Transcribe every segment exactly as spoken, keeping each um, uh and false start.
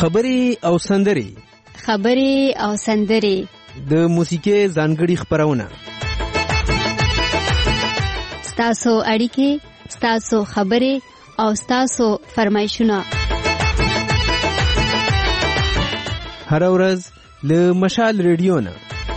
خبرې او سندرې خبرې او سندرې د موسیقۍ ځانګړي خبرونه ستاسو اړیکې ستاسو خبرې او ستاسو فرمایشونه هر ورځ له مشال ریډیو نه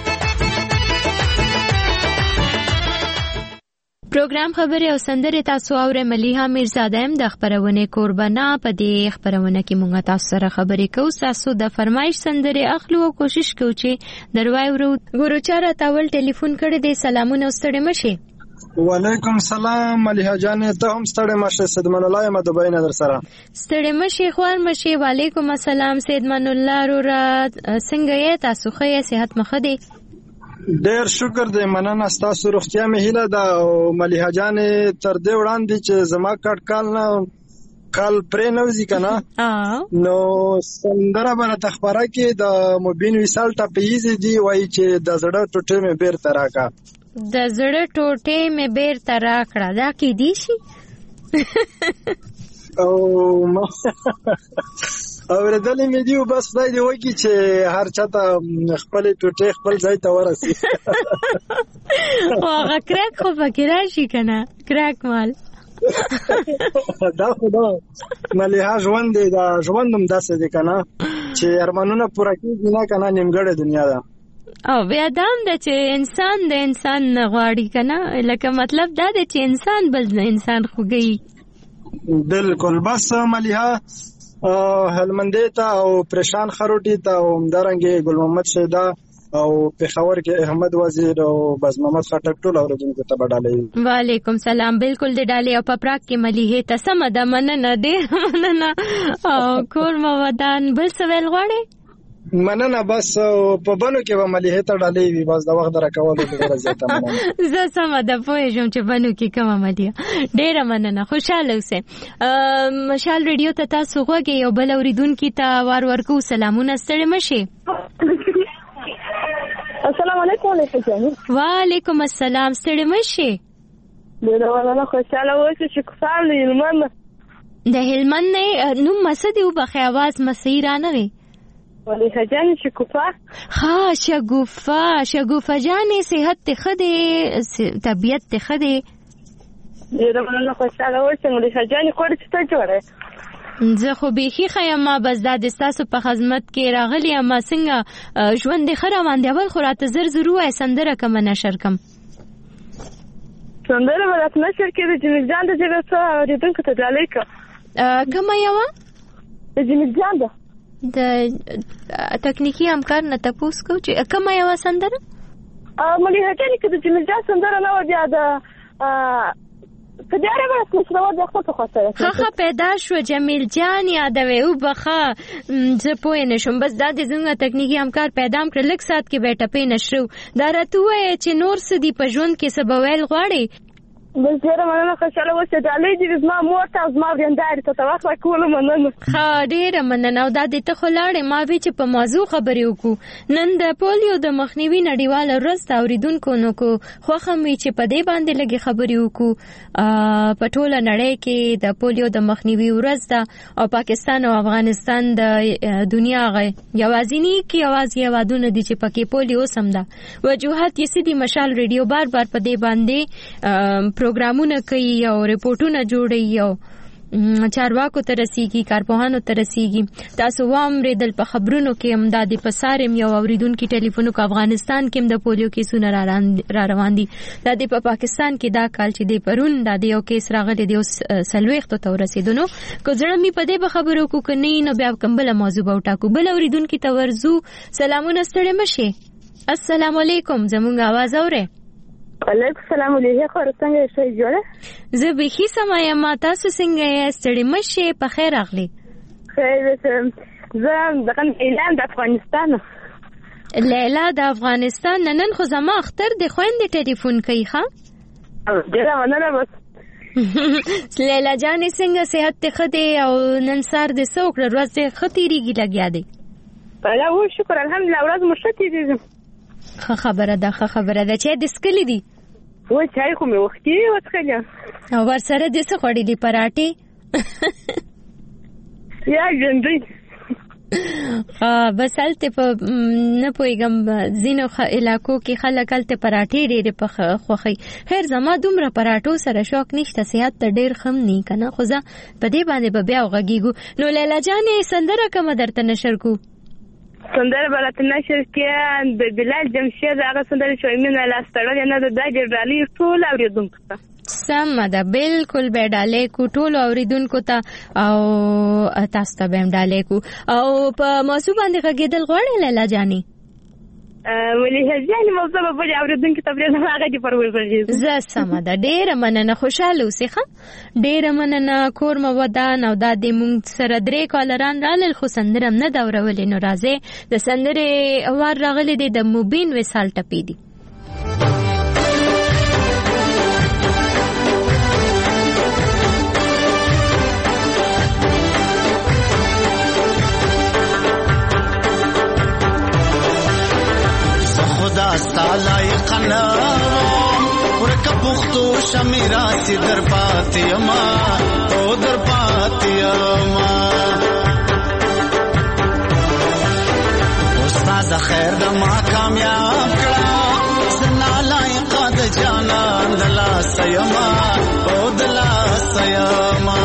پروګرام خبرې او سندرې تاسو اورئ. ملیحه میرزاده ام د خبرونه قربانه په دې خبرونه کې مونږ تاسو سره خبرې کوو. تاسو د فرمایش سندرې اخلو او کوشش کوو چې دروای ورو ګورو چاره تاول ټلیفون کړی دی. سلامونه ستړي مشه. وعلیکم سلام ملیحه جان ته هم ستړي مشه. سیدمن الله یم د بین در سره ستړي مشه خوار مشه. وعلیکم السلام سیدمن الله رو را څنګه یې تاسو خې صحت مخه دی؟ ډیر شکر دې مننه. تاسو روغتیا مې هیله ده او ملیحه جان تر دې وړاندې چې زما کټ کال نه کال پرې نوځي کنه نو سندره باندې تخبره کې د مبین وصال ټپیزي دی وایي چې د زړه ټوټه مې بیر تراکا د زړه ټوټه مې بیر تراکړه دا کې دی شي او اورېدلې مې دیو بس خدای دې وکړي چې هر چاته خپل ټوټه خپل ځای ته ورسي. هغه کرک خو پکې راشي کنه کرک مال دا خو دا ملیحه ژوند دی دا ژوند هم داسې دی کنه چې ارمانونه پوره کېږي نه کنه نیمګړې دنیا ده او بیا دام د چې انسان د انسان غواړي کنه لکه مطلب دا دی چې انسان بل انسان خوږي. بالکل بس ملیحه هلمندې ته او پریشان خروټي ته او همدارنګه ګل محمد شیدا او پېښور کې احمد وزیر او بس محمد خټک ټول اوریدونکو ته بدالې. وعلیکم سلام. بالکل د ډالې او پپراک کې ملیحه ته سم ده مننه دې مننه او کور مو ودان بل څه ویل غواړي؟ مننه بس په بنو کې به ملیحه ته ډالې وي بس د وخت راکول ډیره زیاته مننه. زه سم ده پوهېږم چې بنو کې کومه ملیحه ډیره مننه. خوشاله اوسئ. مشال ریډیو ته تاسو غوږی یو بل اوریدونکي ته وار ورکو. سلامونه ستړي مشئ. السلام علیکم. وعلیکم السلام ستړي مشئ. ډیره مننه. خوشاله اوسئ. شکر د هلمند د هلمند نه نوم مسدي وبخې आवाज مسیر نه وي ملیحه جان شګوفه. ها شګوفه شګوفه جانې صحت ته خدي طبيعت ته خدي ډیره مننه. خوشاله اوسئ ملیحه جان. کوړ څه جوړه زه خو بيخي خیمه بس د تاسو په خدمت کې راغلی ما څنګه ژوند خره باندې اول خو راته زر زر وای سندره کوم نشر کم سندره ولات نشر کې د جمیل جان د جګړه اوریدونکو ته ډالې کا کوم یو د جمیل جان د د تکنیکی همکار نه تاسو کو چې کوم یو سندره ملیحه جان کې د جمیل جان سندره نه و بیا د کدیاره واسه مشروع د خپل خاطر خخه پیدا شو جمیل جان یادوي او بخا زه پوه نشم بس دا د زنګ تکنیکی همکار پیدا کړ لک سات کې بیٹه پې نشو دا راته وای چې نور سدي په ژوند کې سبویل غواړي. بس ډیره مننه. خوشاله اوسئ. ډالۍ دې زما مور ته زما ورنداري ته توخه کوله مننه. ها ډیره مننه. او دا د ته خلاړې ما وی چې په موضوع خبرې وکړو. نن د پولیو د مخنیوي نړیواله ورځ ته اوریدونکو نو کو خوخه مې چې په دې باندې لګي خبرې وکړو. په ټوله نړۍ کې د پولیو د مخنیوي ورځ ده او پاکستان او افغانستان د دنیا غي یوازینی کې یوازې یوادونه دي چې پکې پولیو سم ده. وجوهات یې سدي مشال ریډیو بار بار په دې باندې پروګرامونه کوي او ریپورتونه جوړي او چارواکو ته رسیږي کارپوهانو ته رسیږي. تاسو وام ریدل په خبرونو کې امدادي پسارم یو اوریدونکو ټلیفونو کو افغانستان کې د پولیو کیسونه را روان دي. د دې په پاکستان کې دا کال چې د پرون د یو کیس راغلی دی سلويخت ته ورسیدنو کو ځړم می په دې په خبرو کو کني نو بیا کومبل موضوع به وټاکو. بل اوریدونکو ته ورزو. سلامونه ستړي مشه. السلام علیکم. زموږ आवाज اوره؟ علیکم السلام. ملیحه خو څنګه شې جوړه؟ زه به هیڅ ما یم. تاسو څنګه یې؟ ستړي مشه. په خیر راغلی. خیر زه دغه اعلان د افغانستان لیلا د افغانستان نن خو زما اختر د خويندې ټلیفون کوي ښا ډیره مننه. بس لیلا جانې څنګه صحت ته خدي او نن سار د څوکړه ورځ ته خطيريږي لګیا دی؟ الله و شکر الحمدلله ورځ مشتي دي. خه خبره ده خه خبره ده چې د سکلی دي و چای خو مې وختي وڅخلم او ور سره د څه خړې دي پراټي یا ګندې بس هلته په نه پوهېږم ځینو علاقو کې خلک هلته پراټې ډېرې خوښوي. خیر زما دومره پراټو سره شوق نشته، صحت ته ډېر ښه هم نه که نه، خو زه په دې باندې به بیا وغږېږو. نو لیلا جانې سندره کومه درته نشر کو؟ سندره به راته نشر کې د بلال جمشید هغه سندره چې وایي مینه لاس تړلې نه ده، دا ډېر ډالۍ ټول اورېدونکو ته. سمه ده، بالکل به ډالۍ کو ټولو اوریدونکو ته او تاسو ته به هم ډالۍ کو. او په موضوع باندې غږېدل غواړې لیلا جانې؟ ولې هجانې موضوع به بلې اوریدونکو ته پرېږدم، هغه دې پر وغږېږو. زه سمه ده، ډېره مننه، خوشحاله اوسې ښه. ډېره مننه، کور مو ودان. او دا د مونږ سره درې کالران رالل خو سندره هم نه ده اورولې. نو راځئ د سندرې وار راغلی دی، د مبین وصال ټپې دي. خدا ستالای قنارم ورکا پختو شمیراتی در پاتیما او در پاتیما استاد خیر دما کامیاب کړه سنالای قد جانان دلا سیما او دلا سیما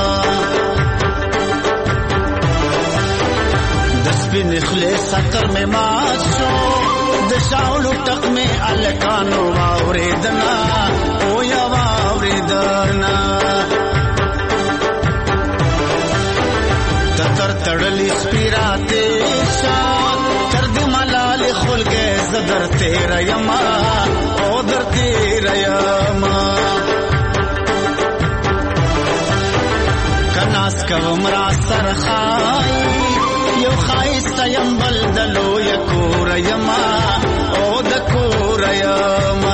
دسبی نخلی سکر میں ماشو دشاولو ټق می الکانو واوریدنا او یا واوریدنا تر تړلی سپیراته شان تر دې ملال خلګه زدر تیر یما او در تیر یما کناس کوم را سرخای یو خایست یم بلدلو یکور یما او دکور یما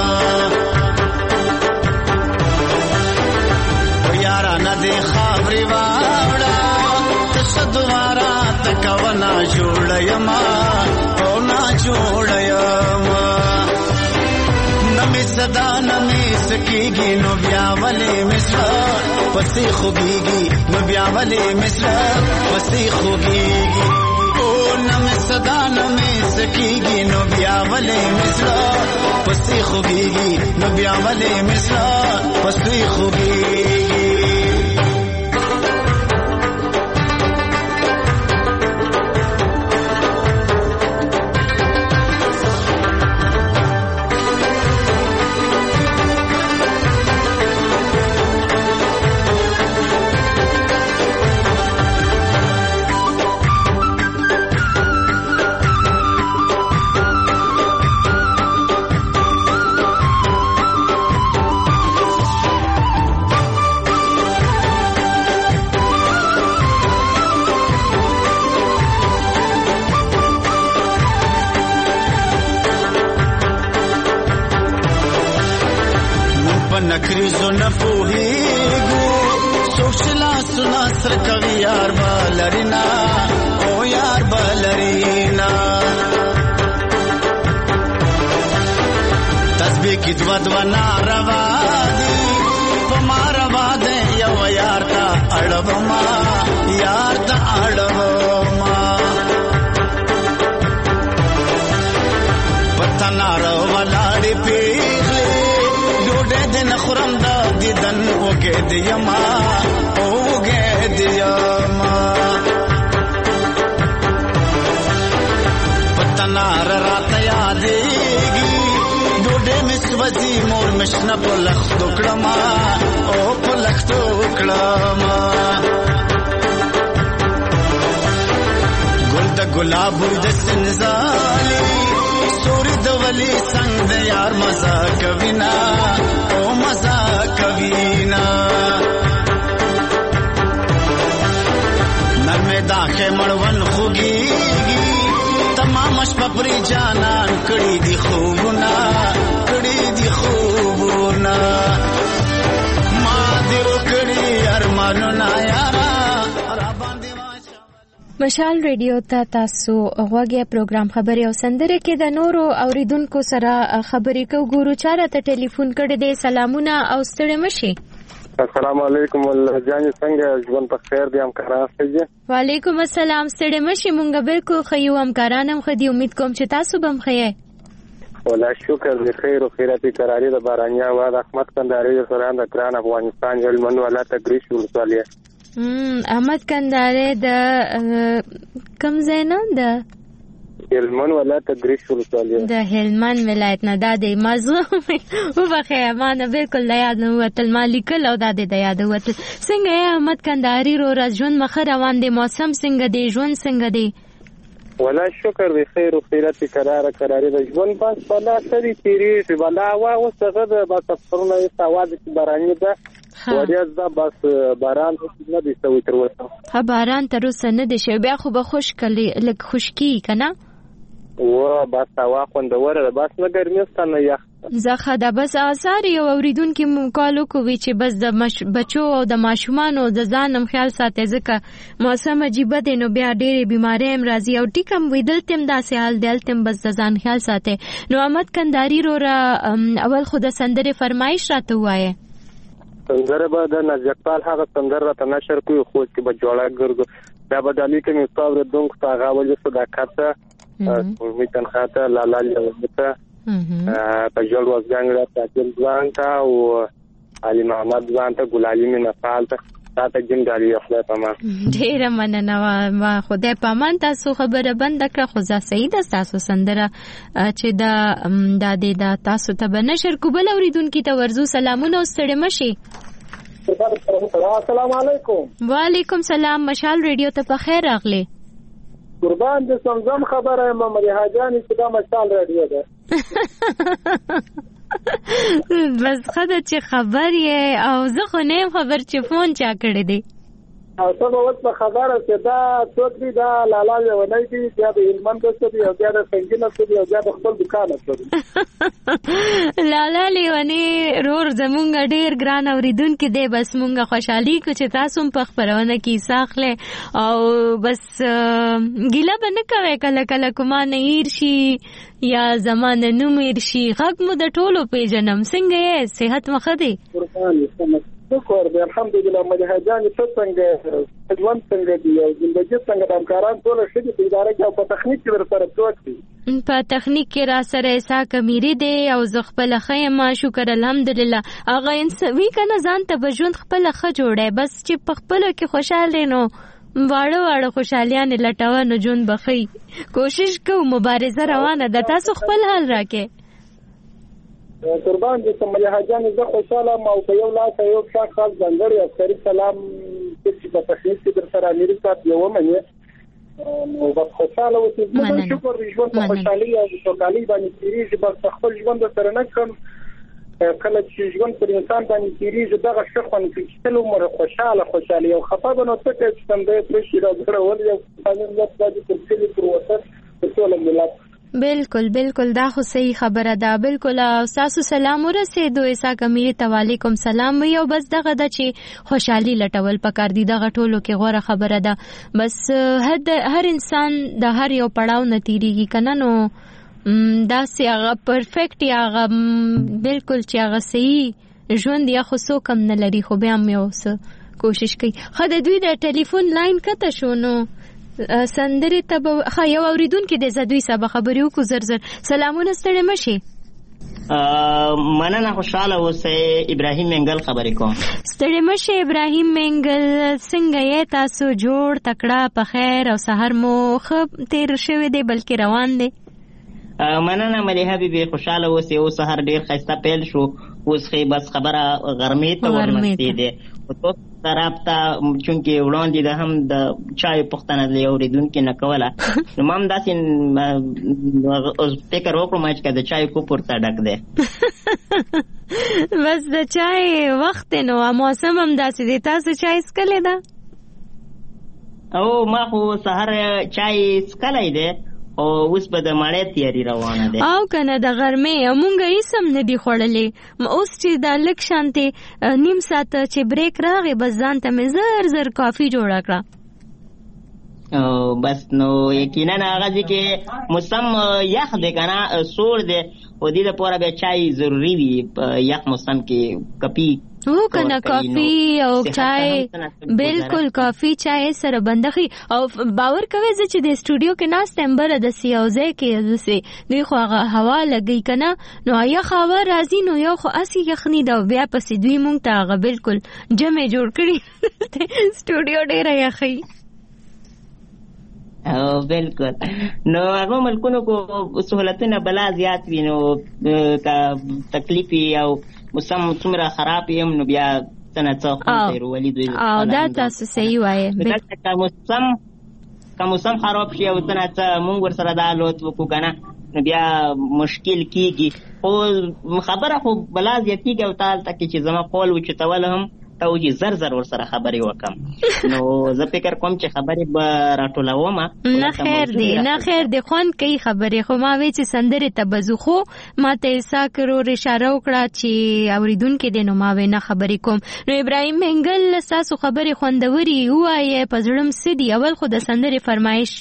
او یارا ندی خابری واوڑا تشدوارا تکو نا جوڑ یما او نا جوڑ یما نمی صدا نمی سکیگی نو بیاولی مصر پسی خوگیگی نو بیاولی مصر پسی خوگیگی او نمی صدا نمی سکیگی نو بیاولی مصر پسی خوگیگی نو بیاولی مصر پسی خوگیگی نکریزو نپوهیگو سوشلا سنا سر کوي یار بالرینا او یار بالرینا تسبیح کی دوا دوا ناروا دی پماروا دے یو یار تا اڑوما یار تا اڑوما پتا ناروا لاڑی پیغلی دن خورم دا دیدن وگه دیما وگه دیما پتنار رات یادیگی ڈوڈے مسوزی مور مشنا پلخ دکڑما او پلخ دکڑما گل دا گلاب دا سنزالی سوری دولی سنگ دا یار مزا کوینا او مزا کوینا نرمه داخه مړون خوږیږي تمام شپه پرې جانان کړي دي خوبونه کړي دي خوبونه ما دې وکړي ارمانونه یارا مشال ریډیو ته تاسو غوږی پروګرام خبري او سندره کې د نورو اوریدونکو سره خبرې کو ګورو. چاره ته ټلیفون کړی دی. سلامونه او ستړي مشي. السلام علیکم الله جان څنګه ژوند په خیر دی همکاران ستاسو؟ وعلیکم السلام ستړي مشي مونږ بالکل خيو همکاران هم خدي امید کوم چې تاسو بم خیر. ولا شکر دې خیر او خیراتي قراری د بارانیا و د احمد کندهاري سره د کران افغانستان یل من ولا تګریش ولسوالیه. ام احمد کندهاري د کم زینا د هلمند ولایت تګریش ولسوالیه د هلمند ولایت نه د دې موضوع وبخه مانه بالکل د یاد نه وتل مالک او د دې د یاد وتل. څنګه احمد کندهاري رو راځون مخ روان دي موسم څنګه دی ژوند څنګه دی؟ ولا شکر دې خیر او خیرات قرار قراری د ژوند بس بلا سری تیری چې بلا وا وسغه د بس فرونه سواز کی بارانی ده وریاض ده بس باران نه دي سوي تر وته. ها باران تر اوسه نه دي شوی بیا خو به خوش کلی لک خشکی کنه و بس هوا خوندوره ده بس نه ګرمي ستنه یخ زخه ده بس آثار یو اوریدونکو مقالو کوي چې بس د مش... بچو او د ماشومان او د ځانم خیال ساتي ځکه موسم عجیب دی نو بیا ډېرې بیماری هم راځي او ټیکم ویدل تم داسې حال دلتم بس د ځان خیال ساتي. نو احمد کندهاري رو را اول خو د سندره فرمایش راته وایي. سندره به د نجقال هغه سندره راته نشر کوي خو چې به جوړه ګرځو دا به دلی کې مستور دونکو تاغه ولې صداقت میتن خاطر لالا لوته په جوړ وځګان را تاکل ځان تا او علي محمد ځان ته ګلالي مې نفال ته تاسو جن غالي خپل پامان ډیر مننه ما خدای پامان تاسو خبره بند کړه خو ځا صحیح ده تاسو سندره چې دا د د تاسو ته بنشر کوبل اوریدونکو ته ورزو سلامونه ستړي مشي. السلام علیکم. وعلیکم سلام. مشال ریډیو ته په خیر راغلی. قربان دې سمزم خبره یم مریحا جان چې دا مشال ریډیو ده. بس خدای چې خبر یې او زه خو نه خبر چې فون چا کړی دی او څه به اوس په خبره چې دا څوک دی دا لالا لیونی دی بیا د هلمند څه دی او بیا د سنګینه څه دی او بیا د خپل دوکان څه دی. لالا لیونی رور زمونږ ډېر ګران اوریدونکي دی بس مونږ خوشحالي کو چې تاسو هم په خپرونه کې ساخله او بس ګیله به نه کوئ کله کله کومه نه هیر شي یا زمانه نوم هیر شي غږ مو د ټولو پیژنم. څنګه یې صحت مو ښه دی؟ شکر دی الحمدلله. مریحا جان څه څنګه ژوند څنګه دی او زندګي څنګه د همکاران ټول ښه دي په اداره کې او په تخنیک کې ورسره څوک دي؟ په تخنیک کې را سره اسحاق امیری دی او زه خپل ښه ما شکر الحمدلله. هغه انسوي کنه ځان ته به ژوند خپل ښه جوړه بس چې په خپل کې خوشاله نو واړه واړه خوشالیان لټوه نو ژوند بخي کوشش کوو مبارزه روانه ده. تاسو خپل حال راکې قربان دې مریحا جان زه خوشاله ما او په یو لاس یو ښه خاص ځانګړی عسکري سلام چې په تخنیک کې در سره امیر صاحب یو منې نو بس خوشاله اوسئ. زه شکر دې ژوند په خوشحالي او سوکالي باندې تېرېږي بس خپل ژوند سره نه کړم کله چې ژوند پر انسان باندې تېرېږي دغه ښه خوند کوي چې تل عمر خوشاله خوشحالي او خفه به نو څه کوي چې تندی پرې شي را زړه ولې او قانون ملت باندې تر کلي پر وطن په ټول ملت بالکل بالکل دا خو صحیح خبره ده. بالکل تاسو سلام ورسېدو اسحاق امیر ته وعلیکم سلام یو بس دغه د چې خوشحالي لټول پکار دي دغه ټولو کې غوره خبره ده. بس هر هر انسان د هر یو پړاو نه تیریږي کنه نو دا سي هغه پرفیکټ یا هغه بالکل چې هغه صحیح ژوند یا خو څوک هم نه لري خو بیا هم یو څه کوشش کوي. خو د دوی د ټلیفون لاین کته شو نو سندره ته خا یو اوریدونکو د زدوی سبا خبرې وکړو زر زر. سلامونه ستړي مشي. مننه خوشاله اوسئ. ابراهیم منګل خبرې کوم. ستړي مشي ابراهیم منګل څنګه یې تاسو جوړ تکړه په خیر او سحر مو خب تیر شوی دی بلکې روان دی؟ مننه ملیحه بیبي خوشاله اوسئ. اوس سحر ډیر ښایسته پیل شو اوس خې بس خبره غرمې ته ورمستې دی او طرف ته چونکې وړاندې د هم د چای پختنه د اوریدونکو نه کوله نو ما هم داسې فکر وکړم چې د چای کوپ ورته ډک دی بس د چای وخت نو موسم هم داسې دی. تاسو چای څکلی ده؟ او ما خو سحر چای څکلی دی او اوس به د مړې تیاری روانه ده او کنه د غرمې مونږه هیڅ هم نه دی خوړلې اوس چې د لک شانتې نیم ساعت چې بریک راغی بس ځان ته مې زر زر کافي جوړه کړه او بس نو یقینا هغه چې موسم یخ دی کنه سوړ دی او دې لپاره به چای ضروری وي په یخ موسم کې کپی او کنه کافی او چای بالکل کافی چای سره بندخي او باور کوي چې د سټوډیو کې ناس تمبر د سیاوزه کې دسه دوی خو هوا لګي کنه نو یا خاور راځي نو یو خو اسی یخني دا بیا پسې دوی مونږ ته هغه بالکل جمع جوړ کړی سټوډیو ډیر یخي او بالکل نو هغه ملکونو کو سہولتونه بلا زیات وینو کا تکلیف او موسم څومره خراب یم نو بیا څنګه څه خو ورولې دوی او دا تاسو صحیح وایي دا موسم کوم موسم خراب شي او څنګه مونږ ور سره دا لوت وکړو کنه نو بیا مشکل کیږي او خبره خو بلا زیاتیږي او تعال تک چې زما قول و چې تول هم ته وږي زر زر ور سره خبرې وکم نو زه فکر کوم چې خبرې به راټولوم نه خیر دی نه خیر دی خون کوي خبرې خو ما وی چې سندره تبزو خو ما ته ساکرو اشاره وکړه چې اوریدونکو دې نو ما وینا خبرې کوم نو ابراهیم منګل تاسو خبرې خوندوري وایي پزړم سدي اول خو د سندره فرمایش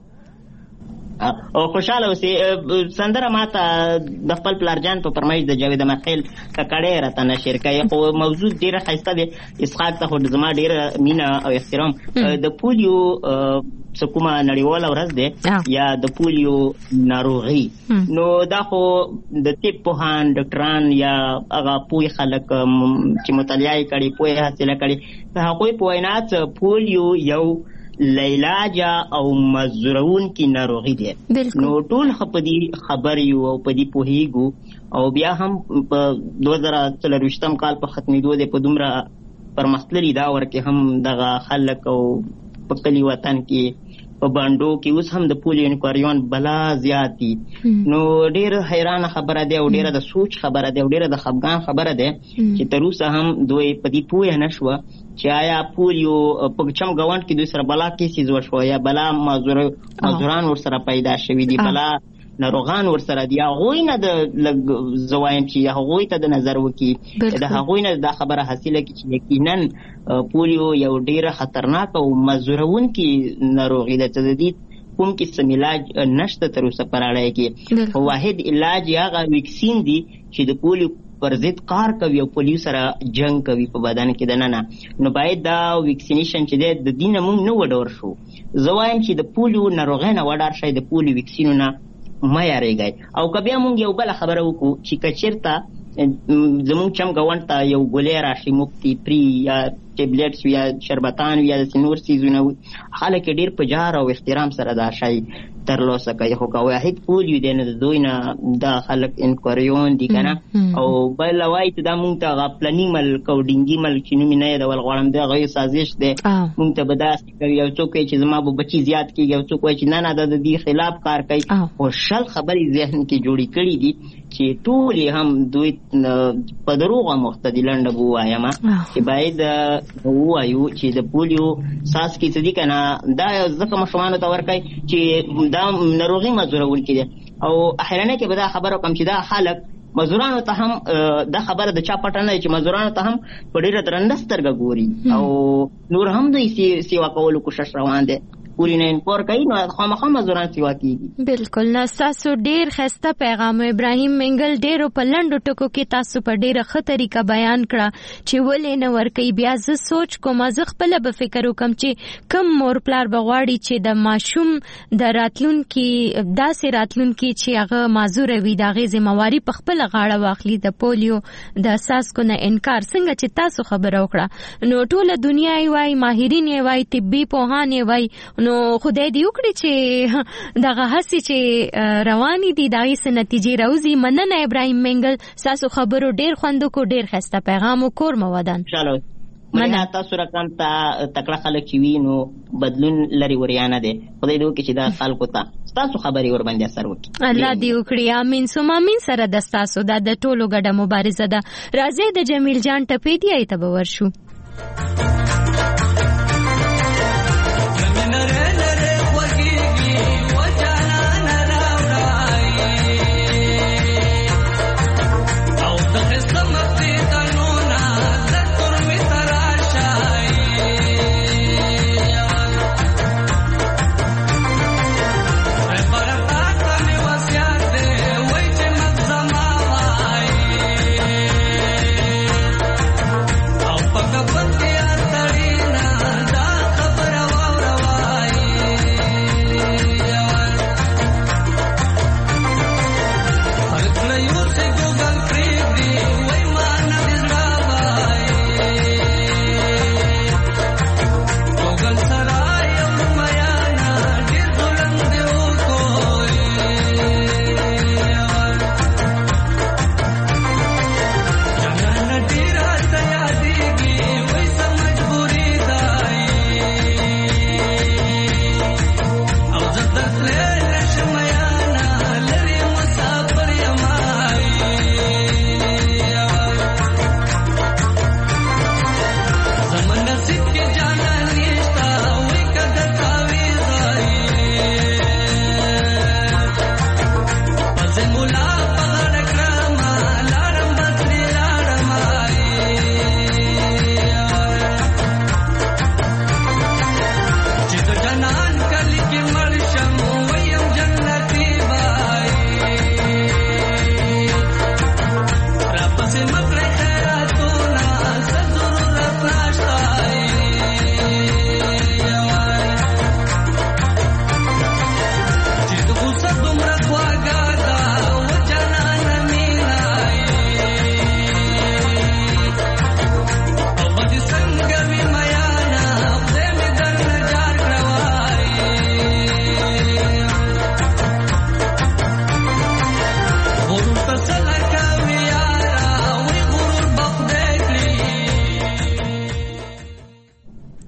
او خوشاله اوسې سندره ماته د خپل پلارجان په فرمایش د جاوید مخیل ککړې راته نشر کوي خو موضوع ډیره ښایسته دی اسحاق ته خو زما ډیره مینه او احترام د پولیو څه کومه نړیواله ورځ دی یا د پولیو ناروغي نو دا خو د طب پوهان ډاکټران یا هغه پوه خلک چې مطالعه کړي پوهه حاصله کړي هغوی په وینا پولیو یو لیلاجا او مزرعون کی ناروغي دي نو ټول خپدي خبر یو او پدی پوهیګو او بیا هم په دوه زره څلرويشتم کال په ختمېدو د په دومره پرمختللي دا ورکه هم دغه خلک او په کلی وطن کې په باندو کې اوس هم د پولیو انکواریون بلا زیاتی نو ډیر حیران خبره ده او ډیر د سوچ خبره ده او ډیر د خفګان خبره ده چې تر اوسه هم دوی پدی پوهه نشوه چې آیا پولیو په چم غوند کې دوی سره بلا کیسې زو شو یا بلا مازور مازوران ور سره پیدا شوی دي بلا ناروغان ور سره دی هغه نه د زوایم چې هغه ته د نظر وکي د هغه نه د خبره حاصله کی چې یقینا پولیو یو ډیره خطرناک او مزورون کی ناروغي ده تدید کوم کې سملاج نشته تر اوسه پراړای کی واحد علاج هغه ویکسین دی چې د پولیو پر ضد کار کوي او پولیس سره جنگ کوي په بدن کې د نه نو باید دا ویکسینیشن چې د دینه مونږ نو وډور شو زوایم چې د پولیو ناروغي نه وډار شي د پولیو ویکسینونه ما یاريږي او کبه مونږ یو بل خبره وکړو چې کچرتا زمونږ چم غوند ته یو ګولې راشي مفتی پری یا ټابلیټس یا شربتان یا سنور سیزونه خلک ډیر په جار او احترام سره دا شي ترلاسه کوي خو کا واحد پولیو دی نه د دوی نه دا خلک انکوریون دي کنه او بل وای ته دا مونږ ته غ پلانینګ مل کوډینګ مل چې نو مینه دا ول غوړم دی غي سازش دی مونږ ته بداس کوي او څوک چې زما به بچی زیات کیږي او څوک چې نه نه د دې خلاف کار کوي او شل خبرې ذهن کې جوړی کړی دي چې ټول هم دوی په دروغه مختدلند بو وایم چې باید وایو چې د پولیو ساس کې څه دي کنه دا ځکه مشمانو ته ورکای چې دا ناروغي مزورون کړي او احیانا کې به دا خبره کوم چې دا خلک مزورانو ته هم دا خبره د چا پټنه چې مزورانو ته هم په ډیره درندسترګه ګوري او نور هم دوی سیوا کولو کوشش روان دي پوری نه انکور کوي نو خامخا مزوران سیوا کیږي بالکل نه تاسو ډیر خسته پیغام ابراهیم منګل ډیر په لندو ټکو کې تاسو په ډیره ښه طریقه بیان کړه چې ولې نه ور کوي بیا زه سوچ کوم زه خپل به فکر وکم چې کم مور پلار بغواړي چې د ماشوم د راتلون کې داسې راتلون کې چې هغه معذور وي دا غي ذمہواری په خپل غاړه واخلي د پولیو د اساس کو نه انکار څنګه چې تاسو خبر وکړه نو ټوله دنیا یې وای ماهرین یې وای طبي پوهان یې وای نو خدای دې وکړي چې دغه هسي چې رواني دي دغه څه نتیجې راوځي مننه ابراهیم منګل تاسو خبرو ډیر خوندو کو ډیر خسته پیغام او کور مودان انشاءالله مننه تاسو رقم ته تکړه خلک وینو بدلون لري وریانه دي خدای دې وکړي چې دا خلکو ته تاسو خبري ور باندې اثر وکړي الله دې وکړي امين سم امين سره د تاسو د ټولو ګډه مبارزه ده راځي د جمیل جان ټپې دی ایت به ورشو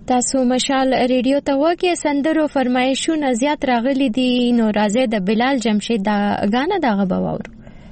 تاسو مشال ریډیو ته وکه سندرو فرمایشونه زیات راغلي دي نو راځي د بلال جمشید دا غانا دا غباور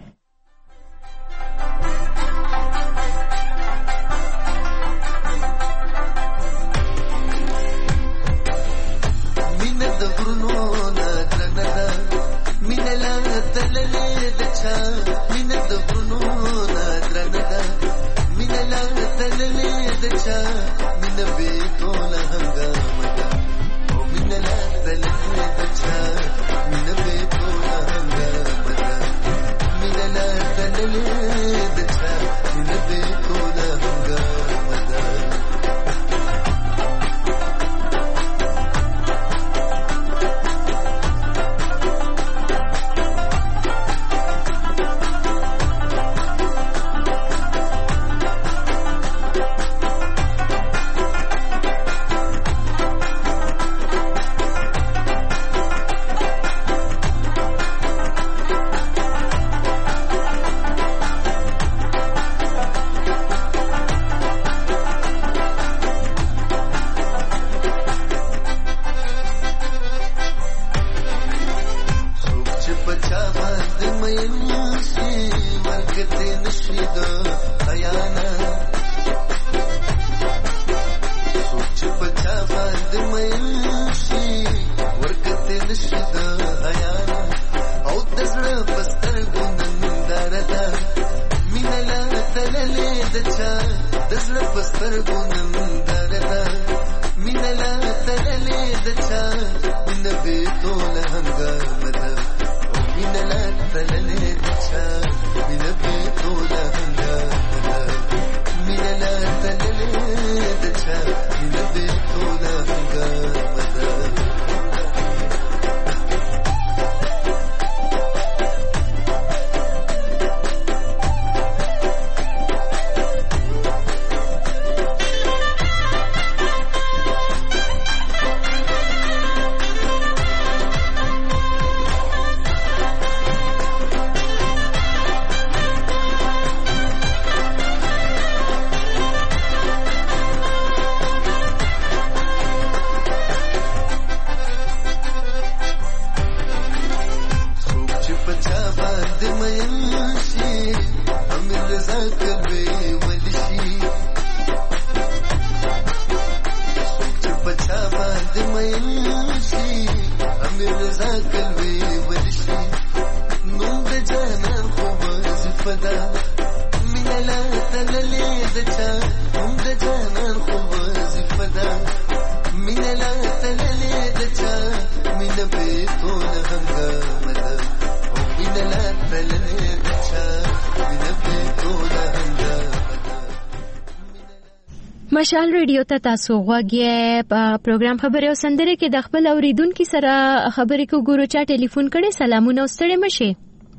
مشال ریډیو ته تاسو غوږی په پروګرام خبري او سندره کې د خپل اوریدونکو سره خبرې کو ګورو چا ټلیفون کړي. سلامونه ستړي مشه.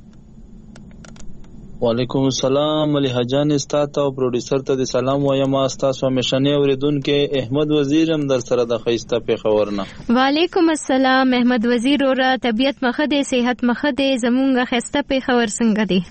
وعلیکم السلام ملیحه جان استاد او پروډوسر ته د سلام وایم. استاد همیشنه اوریدونکو احمد وزیر هم در سره د خیسته په خبرنه. وعلیکم السلام احمد وزیر اور طبيعت مخده صحت مخده زمونږه خیسته په خبر څنګه دی؟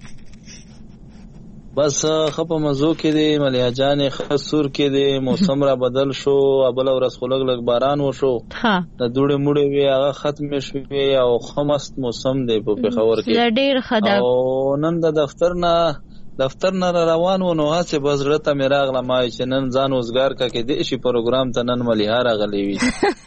بس خپ مزو کې دی ملیحه جان خسور کې دی موسم را بدل شو ابل ورځ خلک لګ باران وشو ها د دوړې موړې وی هغه ختم شوی او خمست موسم دی په خبر کې ډېر خدا او نن د دفتر نه دفتر نه روان و نو هڅه بزرته مې راغله ما چې نن ځان وزګار کا کې د شي پروګرام ته نن ملیحه راغلی وی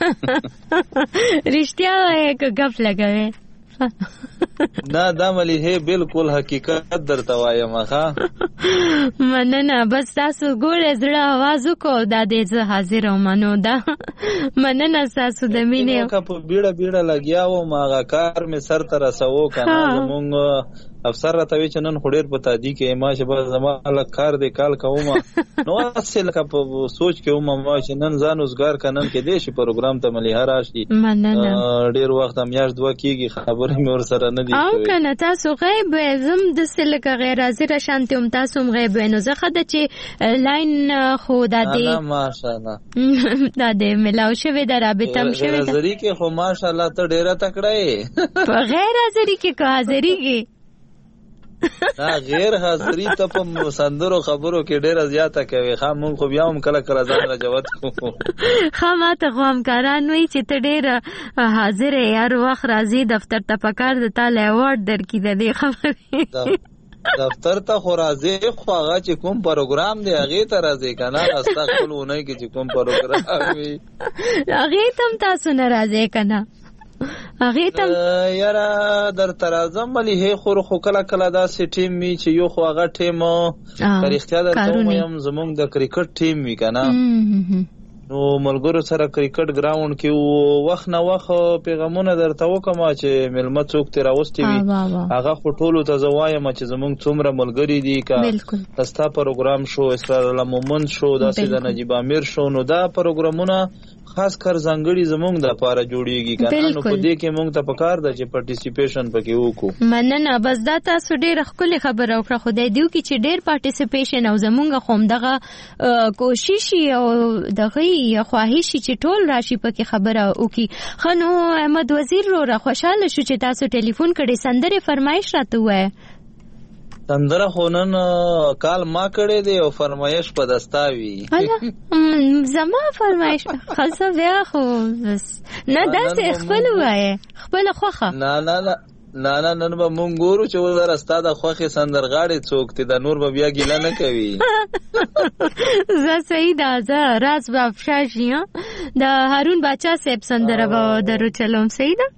رښتیا یک غف لګوي نه دا ملیحه بالکل حقیقت درته وایم ښا مننه. بس تاسو ګوره زړه आवाज وکاو دا دې زه حاضر ومنو دا مننه تاسو د مینې کا په بیړه بیړه لګیاو ماغه کار می سر تر رسو کنه زمونږ افسر راته وی چې نن خډیر په تادی کې ما چې بس زما له کار دې کال کومه نو اصل کا په سوچ کې ومه ما چې نن ځان وزګار کنن کې دې شي پروګرام ته ملیحه راشي. مننه ډیر وخت هم یاش دوه کیږي خبرې مې ور سره نه دی او کنه تاسو غیب زم د سلګه غیر حاضر شانته هم تاسو غیب نو زه خدای چې لاین خو د دې ماشاءالله د دې ملاو شوی د رابطه هم شوی حاضری کې خو ماشاءالله ته ډیره تکړه یې په غیر حاضری کې کو حاضری کې نه غیر حاضری ته په سندرو خبرو کې ډیره زیاته کوي. خام مونږ خو بیا هم کله کله ځان راجوت کوو. ښه ماته خو همکاران وایي چې ته ډېره حاضر یې، هر وخت راځې دفتر ته، پکار د تا له ایوارډ درکړي د دې خبرې. دفتر ته خو راځې، خو هغه چې کوم پروګرام دی هغې ته راځې که نه؟ استا خپل اونۍ کې چې کوم پروګرام وي هغې ته هم تاسو نه راځې که نه؟ هغې ته یاره درته راځم ملیحې، خو خو کله کله داسې ټیم وي چې یو خو هغه ټیم که رښتیا درته ووایم زمونږ د کرکټ ټیم وي که نه، نو ملګرو سره کرکټ ګراوند کې وخت نه وخت پیغامونه درته وکړم چې میلمه څوک ترې راوستی وي، هغه خو ټولو ته زه وایم چې زمونږ څومره ملګري دي، که ستا پروګرام شو، اسرار الله مومند شو، داسې د نجیب امیر شو، نو دا پروګرامونه خاص کر ځانګړي زمونږ د پاره جوړیږي که نه، نو په دې کې مونږ ته پکار ده چې پارټیسیپیشن پکې وکړو. مننه، بس دا تاسو ډېره ښکلې خبره وکړه، خدای دې وکړي چې ډېر پارټیسیپیشن او زمونږ خو همدغه کوشش او دغه خواهش چې ټول راشي پکې خبره وکړي. ښه نو احمد وزیر وروره خوشحاله شو چې تاسو ټلیفون کړی، سندرې فرمایش راته ووایه. سندره خو نن کال ما کړی دی او فرمایش په دستا وي. زما فرمایش خاصه بیا خو بس نه داسې خپل ووایه، خپله خوښه. نه نه نه نه نه نن به مونږ ګورو چې ولره ستا د خوښې سندرغاړې څوک دي، د نور به بیا ګیله نه کوي. زه صحیح ده، زه راز به افشا شي. د هارون باچا صاحب سندره به درو چلوم. صحیح ده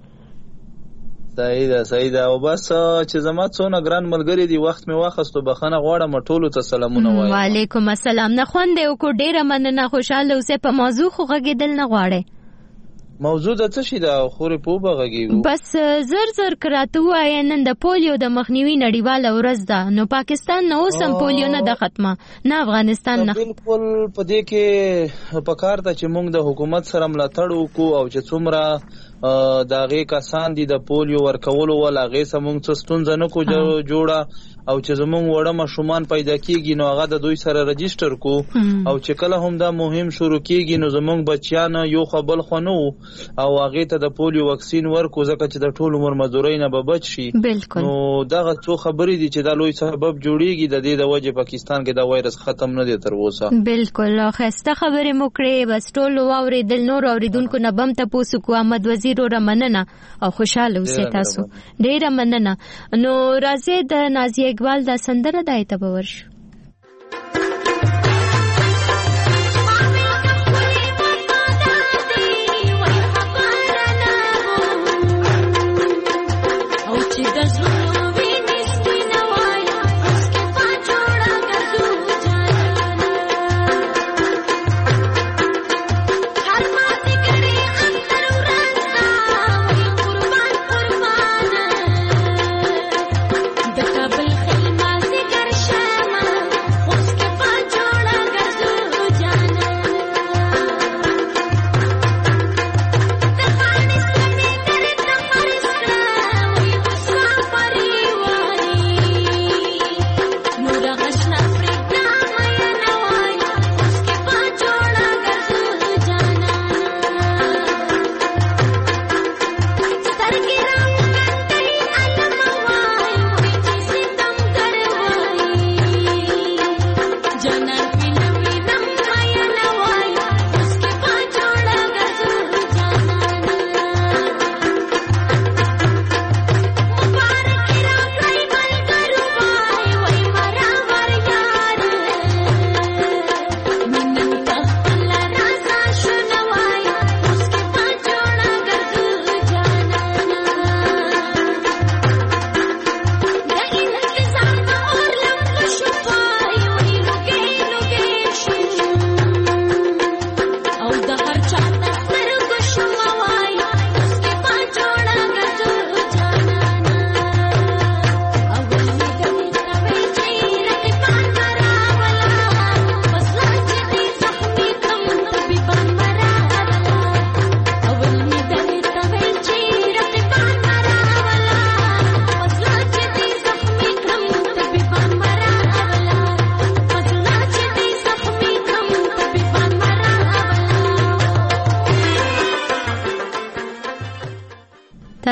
صحیح ده صحیح ده او بس چې زما څونه ګران ملګري دي وخت مې واخستو، بخښنه غواړم، ټولو ته سلامونه وایم. وعلیکم السلام. نه خوند یې وکړو، ډېره مننه، خوشحاله اوسئ. په موضوع خو غږېدل نه غواړئ؟ موضوع د څه شي ده خورې په وبه غږېږو؟ بس زر زر که راته ووایې نن د پولیو د مخنیوي نړیواله ورځ ده، نو پاکستان نه اوس هم پولیو نه ده ختمه، نه افغانستان نه. بالکل په دې کې پکار ده چې موږ د حکومت سره ملاتړ وکړو او چې څومره د هغې کسان دي د پولیو ورکولو ول هغې سره موږ څه ستونزه نه کو جوړه، او چې زمونږ وړه ماشومان پیدا کېږي نو هغه د دوی سره رجسټر کو، او چې کله هم دا مهم شروع کېږي نو زمونږ بچیان یو خو بل خو نه وو او هغې ته د پولیو واکسین ورکو، ځکه چې د ټول عمر مزدورۍ نه به بچ شي. نو دغه څو خبرې دي چې دا لوی سبب جوړېږي، د دې د وجې پاکستان کې دا وایرس ختم نه دی تر اوسه. بالکل ښایسته خبرې مو کړې، بس ټولو واورېدل، نور اورېدونکو نه به هم تپوس وکړو. احمد وزیر وروره مننه او خوشحاله اوسئ تاسو، ډېره مننه. نو راځئ د نازیه اقبال دا سندره دای ته به ورشو. د کابل خلما سي ګر شمه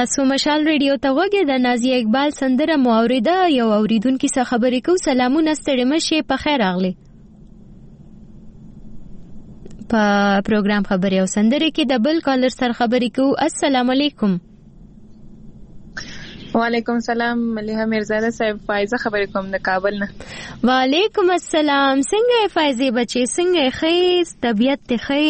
تاسو مشال ریډیو ته وګورئ. د نازیه اقبال سندره مو اوریده. یو اوریدونکو سره خبرې کوو. سلامونه، ستړي مشه، په خیر راغلی. په پروګرام خبرې او سندره کې د بل کالر سره خبرې کوو. السلام علیکم. وعلیکم السلام. ملیحه میرزاده صاحب، فایزه خبرې کوم د کابل نه. وعلیکم السلام. څنګه فایزه بچي؟ څنګه ښه طبيعت ته ښه؟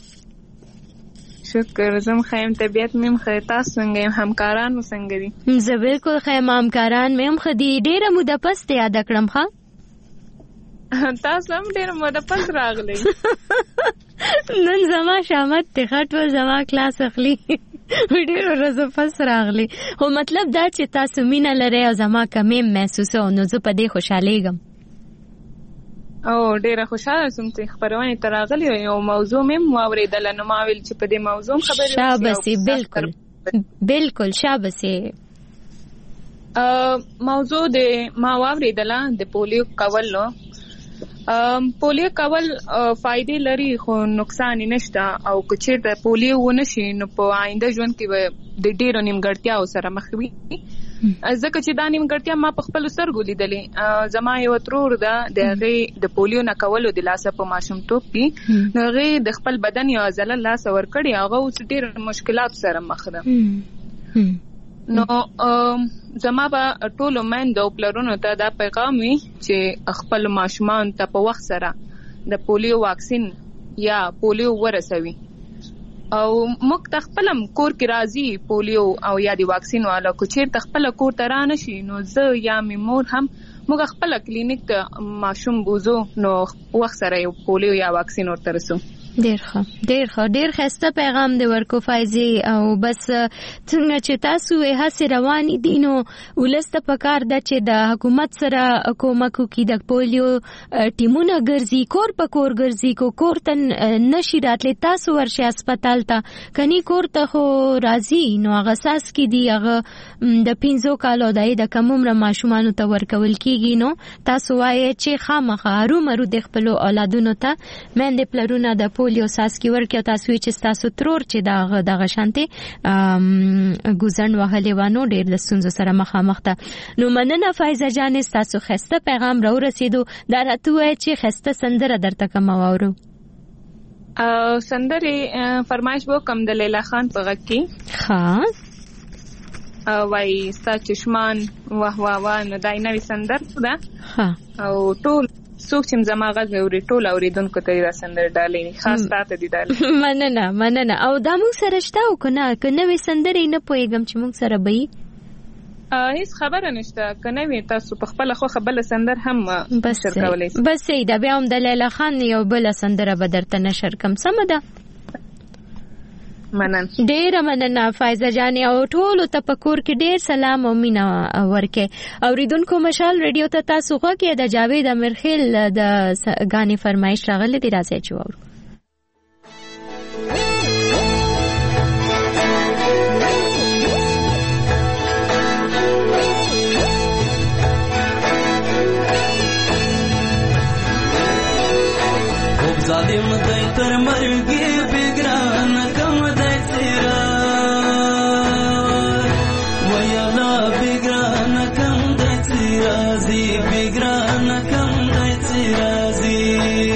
شکر، زم خیم طبيعت مم ښه. تاسو څنګه همکاران څنګه دي؟ زه بالکل خیم، همکاران مم ښه دي. ډیره موده پس ته یاد کړم. ښه تاسو هم ډیره موده پس راغلی. نن زما شامت ته خټول زما کلاس اخلي. ډیره ورځې پس راغلی. خو مطلب دا چې تاسو مینه لرئ او زما کمې محسوسه او نو زه په دې خوشحالېږم. او ډیره خوشاله سوم چې خبرونه ته راغلی او موضوع مې واورېدل. نو ما ویل چې په دې موضوع خبرې وکړم. شابسي، بالکل بالکل شابسي. موضوع د ما واورېدل د پولیو کول. نو پولیو کول فائدې لري خو نقصان نشته. او که چیرته پولیو ونشي نو په آینده ژوند کې به د ډیرو نیمګړتیاو سره مخ وي. ځکه چې دا نیمګړتیا ما په خپل سترګو لیدلې. زما یو ترور ده، د هغې د پولیو نه کولو د لاسه په ماشومتوب کې نو هغې د خپل بدن یو عضله لاسه ورکړې. هغه اوس ډېر مشکلاتو سره مخ ده. نو زما به ټولو میندو او پلرونو ته دا پیغام وي چې خپل ماشومان ته په وخت سره د پولیو واکسین یا پولیو ورسوي. او موږ تخپلم کور کې راځي پولیو او یا دی واکسین والا کو چیر تخپل کور ته را نشي نو زه یا می مور هم موږ خپل کلینیک ته ماشوم بوزو نو وخت سره پولیو یا واکسین ورته رسو. ډیر ښه ډیر ښه ډیر ښه پیغام دی ورکو فایزي. او بس څنګه چې تاسو یې هڅې روانې دي نو ولسته پکار ده چې د حکومت سره کومک وکړي. د پولیو ټیمونه ګرځي، کور په کور ګرځي. کو کور ته نشي راتلی تاسو ورشي هسپتال ته، کني کور ته خو راځي نو هغه ساس کې دی هغه د پنځو کالو دای د کم عمر ماشومانو ته ورکول کیږي. نو تاسو وایي چې خامخا هرومرو د خپل اولادونو ته مند پلرونه د پولیو ساس کی ورکه تاسو چې تاسو ترور چې دا دغه شانتي ګوزن وهلې وانو ډېر د ستونزو سره مخامخ ده. نو مننه فایزه جان، تاسو خسته پیغام را ورسېدو. دا راته وایي چې خسته سندره درته کوم واورو. ا سندره فرمایش وو کم د لیلا خان په غږ کې. ها وای ستا چشمان واه واه واه نو دای نوې سندر ده. ها او ټول څوک چې زما غږ اوري ټول اوریدونکو ته دا سندر ډالې خاص تاسو دي ډالې. مننه مننه. او دا موږ سره شته او کنه کنه وې سندرې نه پويګم چې موږ سره به هیڅ خبره نشته. کنه وې تاسو په خپل خو خپل سندر هم نشر کولای. بس دا بیا هم د لیلا خان یو بل سندره به درته نشر کوم. سم ده. منن ډیر مننه فایزه جان. او ټول تفکر کې ډیر سلام او مینا ورکه. اوریدونکو مشال ریډیو ته تاسو خو کې د جاوید امرخیل د غاني فرمایش راغله دی راځي چې وورو. خوب ظالم دای تر مرګي بګران کم دای سرا ویلا بګران کم دای سرا زی بګران کم دای سرا زی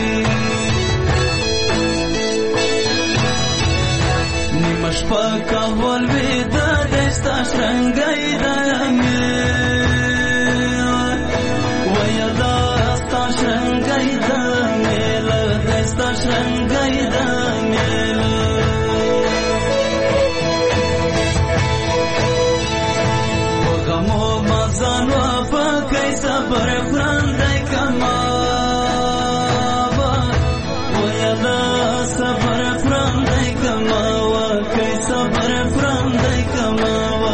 نیمش پاکا ول ودا دستا شرنګای دامه ویلا ستا شرنګای دامه دستا شرنګای دامه وګمو مازان و پکای صبر خراندای کما ویلا صبر خراندای کما وکای صبر خراندای کما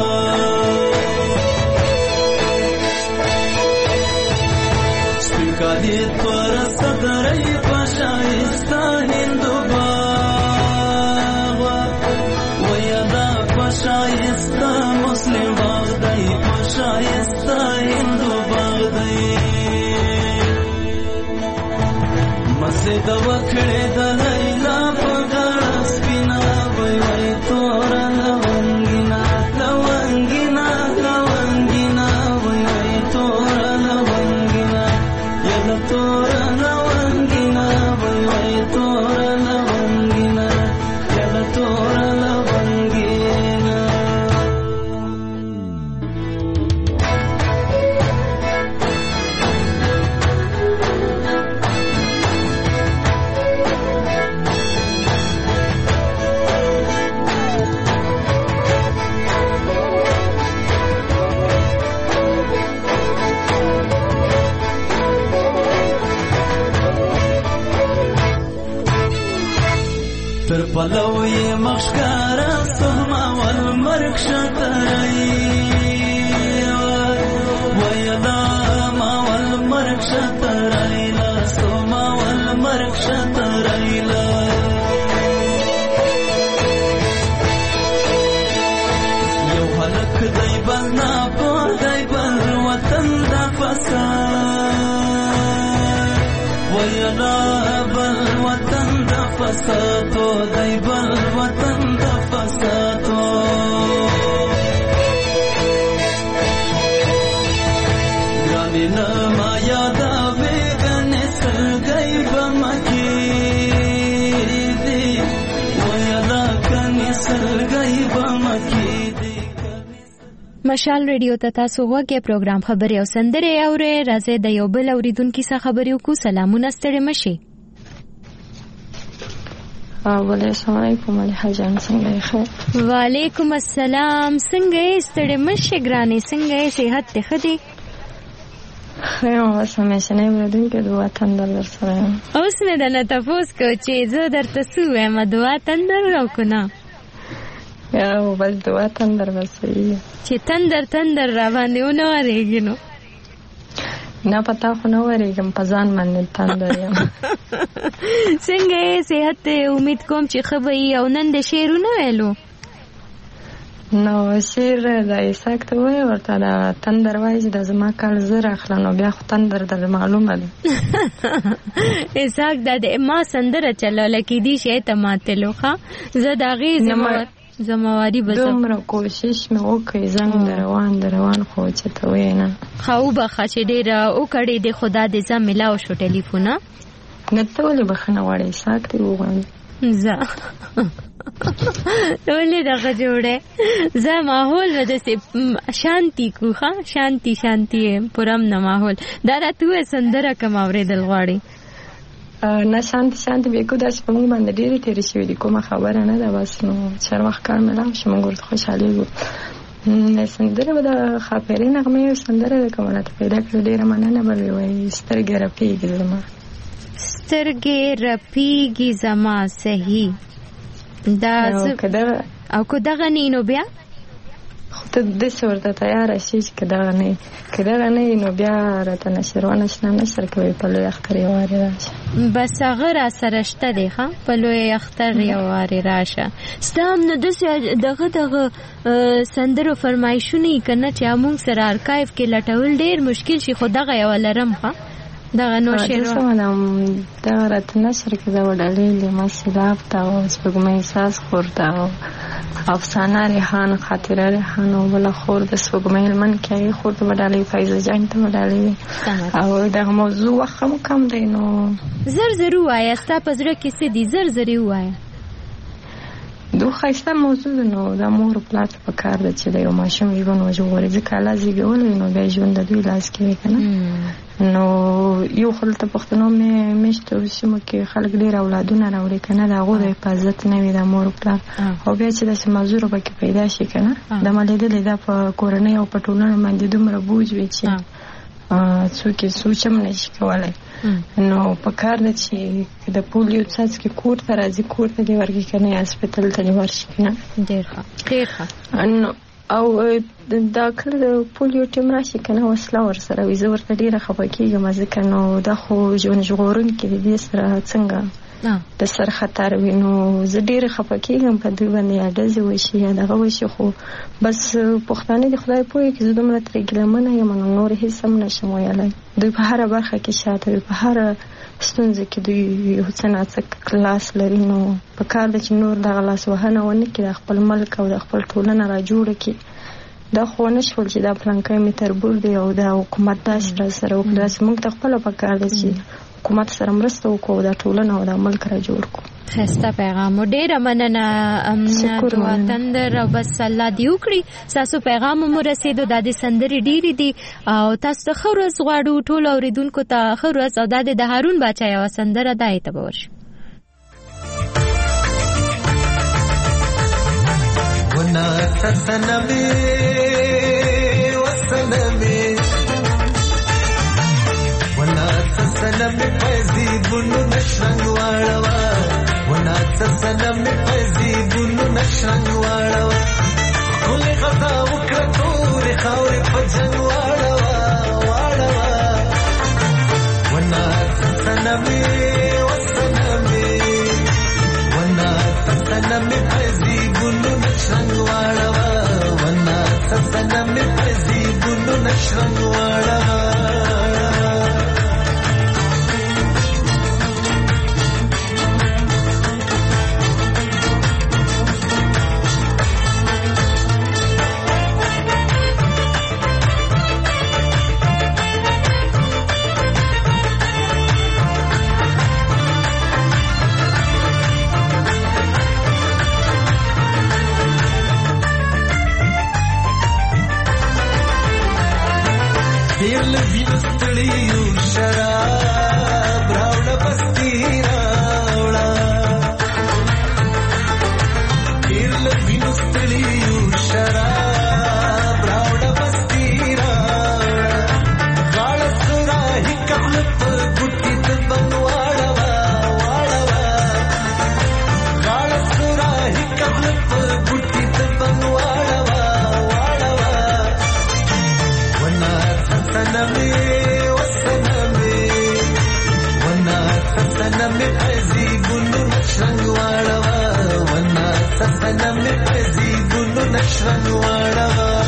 سپکالی پر صدرای پشایستا هندو باغ ویلا پشایستا مسلم باغ دی پشایستا هندو باغ دی مسجد وکړه د لیلا په ګړ سپینا وای وای تور لونګینا لوای یې مخشکارا سوما والمرک شترای ویدا ما والمرک شترای لا سوما والمرک شترای لا یو هلک دی بلنا پر دی بل وطن دا فساد ویدا بل وطن دا فسادو دی بل وطن دا فسادو گرانی نما یادا بیگن سرگئی بمکی دی ویدا کنی سرگئی بمکی دی. مشال ریډیو ته تاسو وګورئ پروګرام خبري او سندره اورئ. راځي د یو بل اوریدونکو څخه خبري وکړو. سلامونه ستړي مشي. السلام علیکم علیه جان څنګه یې؟ وعلیکم السلام څنګه یې؟ ستړي مشي ګرانې څنګه یې؟ صحت ته ښه دی؟ خیر اوس همیشه نه ورېدونکې دعا تندر در سره یم. اوس مې درنه تپوس کوو چې زه درته څه ووایم دعا تندر او که نه؟ یا بس دعا تندر به صحیح چې تندر تندر را باندې ونه ورېږي نو نه پتا خو نه ورېږم په ځان باندې تندر یم. څنګه یې صحت ته؟ امید کوم چې ښه به یي. او نن د شعر ونه ویلو؟ نو شعر د اسحاق ته وایي ورته د تندر وایي چې د زما کال زر اخله نو بیا خو تندر در معلومه ده. اسحاق دا د ما سندره چلوله کېدی شي ته ماتلو ښه زه د هغې زمواري به دومره کوشش مې وکړې زنګ د روان د روان خو چې ته وایې نه ښه وبخه چې ډېره وکړې دې خو دا د ځه میلاو شو ټلیفونه نه ته ولې بخښنه غواړې اسحاق دې وغواړې زه ولې دغه جوړې زه ماحول به داسې شانتي کو ښه شانتي شانتي پرم نه ماحول دا راته ووایه سندره کوم اورېدل غواړې؟ نه شانتي شانتي بیکو داسې په موږ باندې ډېرې تېرې شوې دي کومه خبره نه ده بس نو چې هر وخت کار میلاو شي موږ ورته خوشحالېږو. سندره به د ښاپیرۍ نغمې یو سندره ده که ما راته پیدا کړې ډېره مننه به وي وایي سترګې رپېږي زما سترګې رپېږي زما صحیح دا او که دغه نه نو بیا خو ته داسې ورته تیاره شي چې که دغه نه که دغه نه نو بیا راته نشر ونشنه نشر کوي په لوی اختر یو وارې راشه بس هغه را سره شته دی ښه په لوی اختر یو وارې راشه ستا هم نو داسې دغه دغه سندرو فرمایشونه یې که نه چې همونږ سره ارکایف کې لټول ډېر مشکل شي خو دغه یوه لرم ښه دغه نو شعر دغه راته نشر کې د وډلې لیمه سیلاب ته او سپوږمۍ ساز خور ته او افسانه ریحان خاطره ریحان او بله خور د سپوږمۍ لمن کې هغې خور ته وډالۍ فایزه جان ته وډالۍ او دغه موضوع وخت هم کم دی نو زر زر ووایه ستا په زړه کې څه دي زر زر یې ووایه دو ښایسته موضوع ده نو دا مور پلار ته پکار ده چې د یو ماشوم ژوند وژغوري ځکه الله زیږولی نو بیا ژوند د دوی لاس کې وي که نه نو یو خو دلته پښتنو میشتو سیمو کې خلک ډېر اولادونه راوړي که نه د هغو د حفاظت نه وي د مور پلار او بیا چې داسې معذوره پکې پیدا شي که نه د ما لیدلې دا په کورنۍ او په ټولنه باندې دومره بوج وي چې څوک یې سوچ هم نشي کولی نو په کار ده چې د پولیو څاڅکي کور ته راځي کور ته دې ورکړي که نه هسپتال ته دې ورشي که نه ډېر ښه ډېر ښه او دا کله د پولیو ټیم راشي که نه وسله ورسره وي زه ورته ډېره خفه کېږم ځکه نو دا خو ژوند ژغورونکي د دې سره څنګه د سر خطر وي نو زه ډېره خفه کېږم په دوی باندې یا ډزې وشي یا دغه وشي خو بس پښتانه د خدای پوهې کې زه دومره ترې ګیلمنه یم نو نور هېڅ هم نشم ویلی دوی په هره برخه کې شاته وي په هره ستونزه کې دوی یو څه ناڅه لاس لري نو په کار ده چې نور دغه لاس وهنه ونه کړي د خپل ملک او د خپل ټولنه را جوړه کړي دا خو ونه شول چې دا پلانکی مې تربور دی او دا حکومت داسې را سره وکړي داسې موږ ته خپله په کار ده چې حکومت سره مرسته وکړو دا ټولنه او دا ملک را جوړ کړو ښایسته پیغام و ډېره مننه دعا تندر او بس الله دې وکړي ستاسو پیغام هم ورسېدو دا د سندرې ډېرې دي او تاسو ته ښه ورځ غواړو ټولو اورېدونکو ته ښه ورځ او دا د هارون باچا یوه سندره دا یې ته به ورشي سلام پیزی بونو نشنګ واړوا ون ونا تسنم پزیدونو نشنګ واړه ولې غدا وکړه تورې خاورې په جنګ واړه واړه ونا تسنم وسنم ونا تسنم پزیدونو نشنګ واړه ونا تسنم پزیدونو نشنګ واړه Dear Levine, study you sharab, rauda basti rauda. Dear Levine, study you sharab, rauda basti rauda. Gaala sura hi kabl par gutti taban wada wada. Gaala sura hi kabl par gutti taban wada wada. Wana saname wasaname wana saname azibunu nashrangwala wana saname azibunu nashrangwala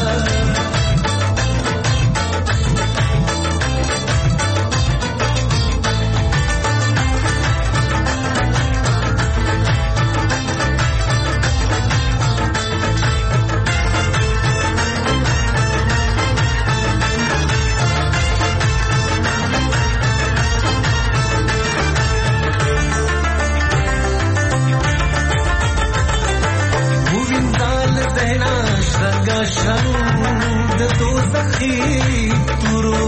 شرنگ دو زخی تورو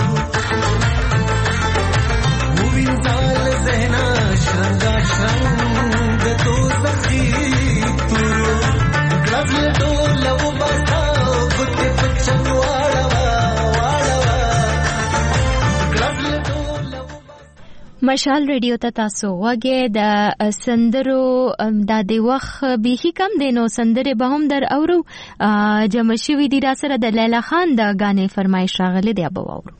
موین زال زهنا شرنگا شرنگ دو زخی تورو گرزل دو لو بساو گتے پچن واڑا واڑا گرزل دو مشال ریډیو ته تاسو وګه د سندرو د د وخت به کم دینو سندره به هم در اورو جمع شوی دی را سره د لیلا خان د غانې فرمایش راغله دی به اورو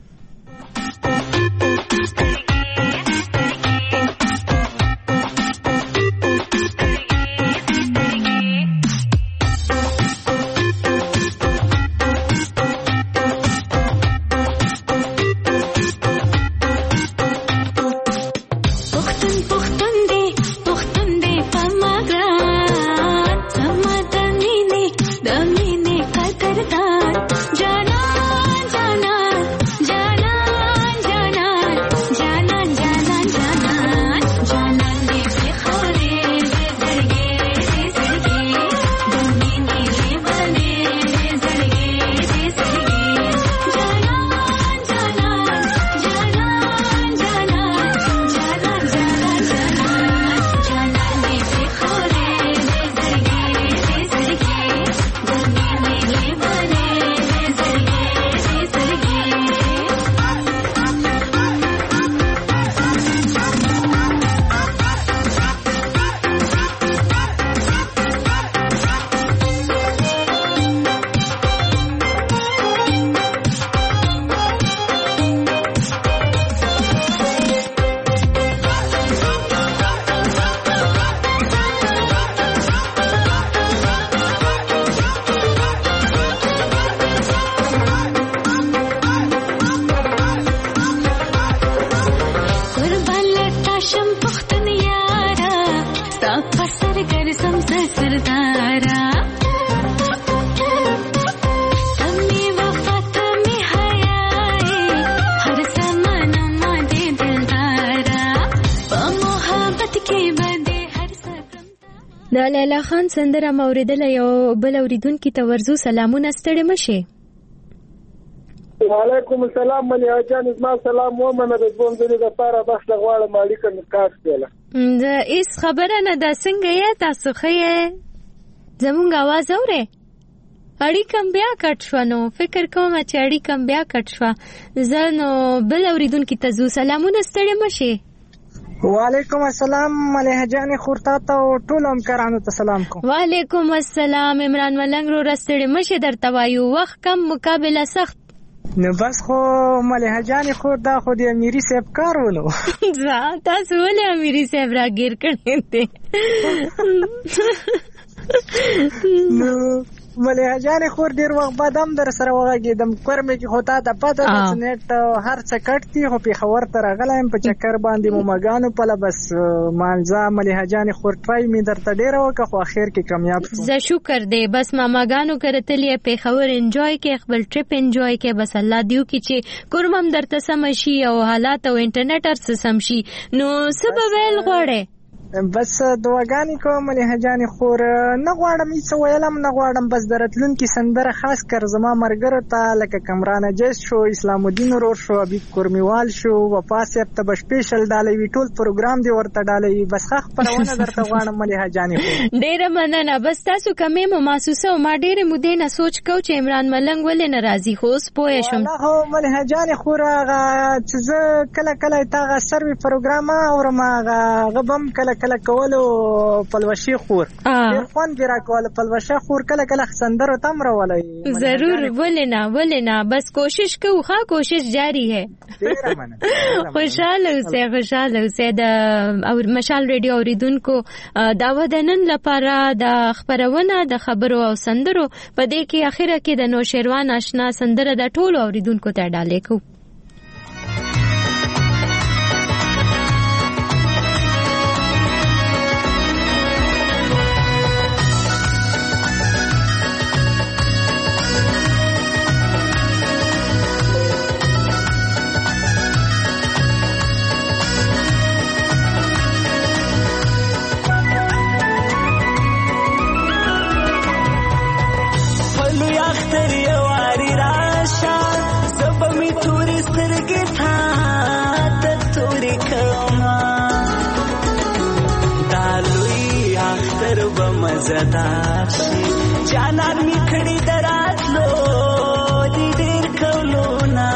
د لیلا خان سندره موریدل یو بل اوریدونکو ته ورزو سلامونه ستړي مشه. وعلیکم السلام ملیا جان زما سلام و منه د بوندې د پاره بخښ غواړم مالک نکاس دیله د ایس خبره نه د څنګه یا تاسو خې زمونږ आवाज اورې اړی کم بیا کټ شو نو فکر کوم چې اړی کم بیا کټ شو زنو بل اوریدونکو ته زو سلامونه ستړي مشه. وعلیکم السلام ملیحه جانې خور تا ته او ټولو همکارانو ته سلام کوم. وعلیکم السلام عمران ملنګ رو رستړې مشه درته وایو وخت کم مقابله سخت. نو بس خو ملیحه جانې خور دا خو د امیري صاحب کار ونو. ځا تاسو ولې امیري صاحب راګیر کړی دی؟ نو ملیحه جانې خور ډېر وخت بعد هم در سره وغږېدم. کور مې کې خو تا ته پته ده چې نیټ هر څه کټ دي، خو پېښور ته راغلی یم په چکر باندې مومګانو پله. بس مانځه ملیحه جانې خور ټرای مې درته ډېره وکړه خو اخر کې کامیاب شو. زه شکر دی. بس ماماګانو کره تللی پېښور انجوای کې، خپل ټریپ انجوای کې. بس الله دیو کې چې کورم هم درته سمه شي او حالات او انټرنیټ هر څه سم شي. نو څه به ویل غواړې؟ بس دعاګانې کوم ملیحه جانې خور. نه غواړم هېڅ ویلم نه غواړم. بس د راتلونکي سندره خاص کر زما ملګرو ته لکه کمران جیس شو، اسلام الدین ورور شو، حبیب کورمیوال شو، وفا صاحب ته به سپیشل ډالۍ وي، ټول پروګرام دې ورته ډالۍ وي. بس ښه خپرونه درته غواړم ملیحه جانې خور. ډېره مننه. بس تاسو کمې مو محسوسه او ما ډېرې مودې نه سوچ کو چې عمران ملنګ ولې نه راځي، خو اوس پوه شوم. والله خو ملیحه جانې خور هغه چې زه کله کله تا هغه سروي پروګرام اورم هغه هغه به هم کله کله کولو پلوشي خور ډېر خوند دې راکوله. پلوشه خور کله کله سندرو ته هم راولئ. ضرور ولې نه ولې نه. بس کوشش کوو. ښه کوشش جاری ہے. خوشحاله اوسئ خوشحاله اوسئ. د مشال ریډیو اوریدونکو دا و د نن لپاره د خپرونه د خبرو او سندرو په دې کې اخره کې د نوشیروان آشنا سندره د ټولو اوریدونکو ته ډالۍ کوو. مزدار شي جانان می کړي دراتلو دې ډېر کولونا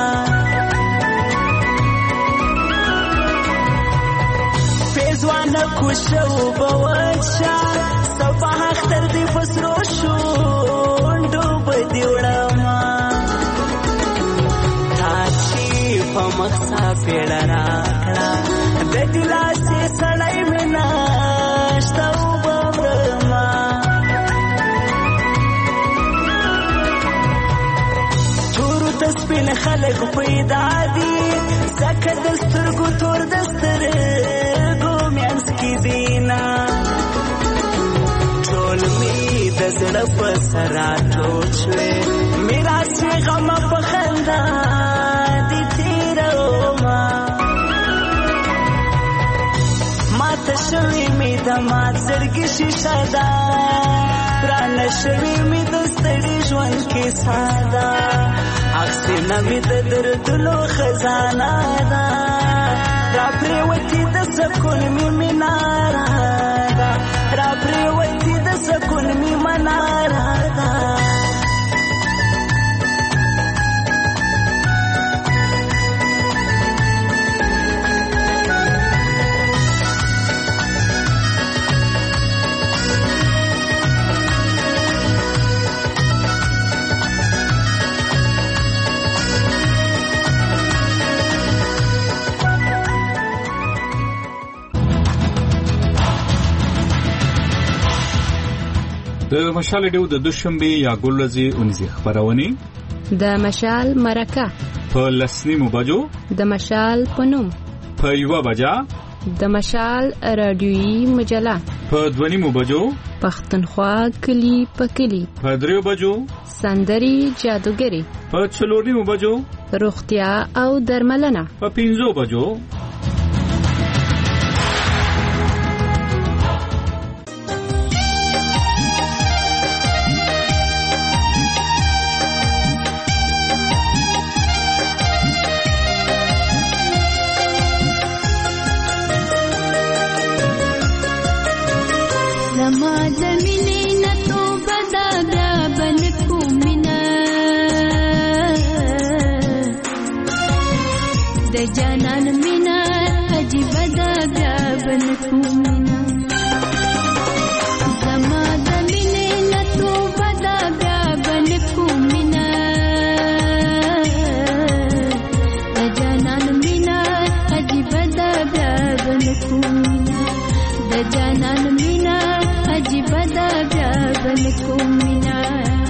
فیضوانه کوشو بوچا سبا اختر دې فسرو شو ډوب دې وړما تاچی په مخسا پیړه راکړه د دلاسه سړی منا شتو سپین خلق پیدا دي زکه د سترګو تور د سترګو میانس کې دینا ټول می د زړه په سره ټوچوي میرا سی غم په خندا دي تیرو ما ما ته شوي می د ما زړګي شیشه دا پران شوي می د ستړي ژوند کې ساده اکسینا می د دردلو خزانه دا را پریوتی د سکون می مناره دا را پریوتی د سکون می مناره دا د مشال ډیو د دوشنبه یا ګلورځي اونځي خبرونه د مشال مرکه په لسنیمو بجو د مشال پنوم په یو بجا د مشال رادیویی مجله په دونیمو بجو پښتونخوا کلی په کلی په دریو بجو سندري جادوګری په څلورنیمو بجو روغتیا او درملنه په پنځو بجو د جانان مینا بل کومینا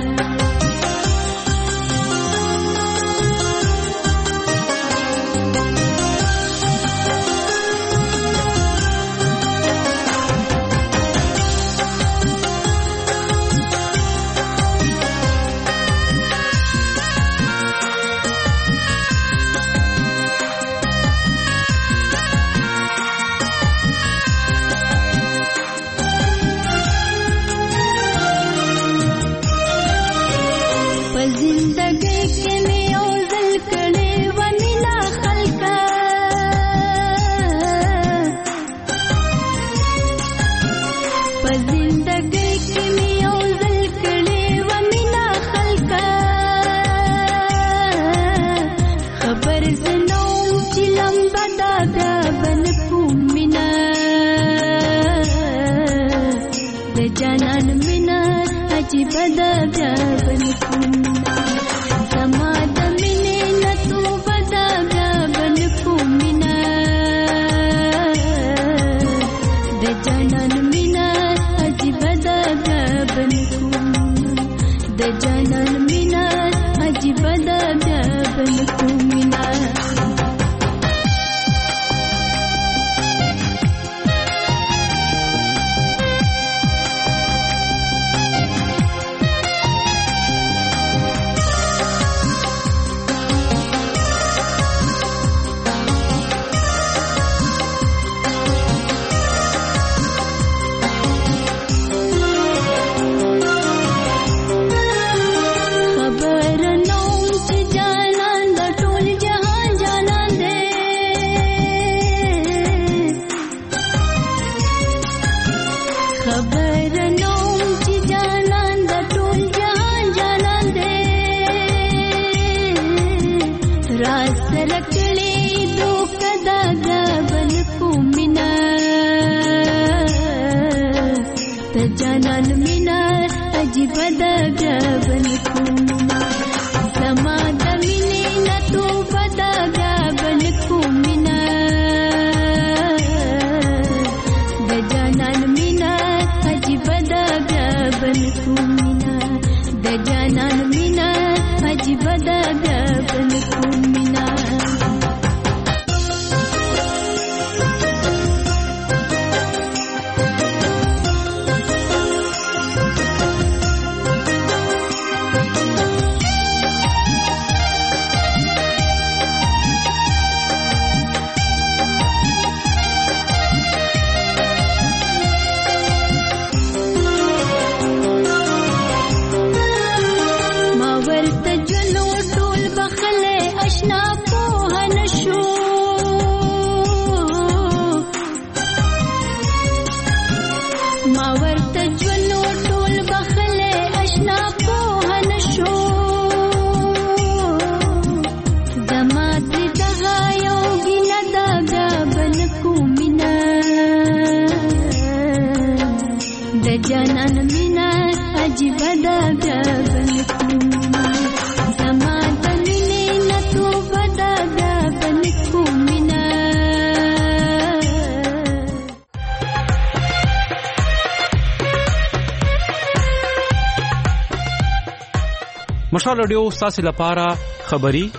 مشال رادیو ستاسو لپاره خبری،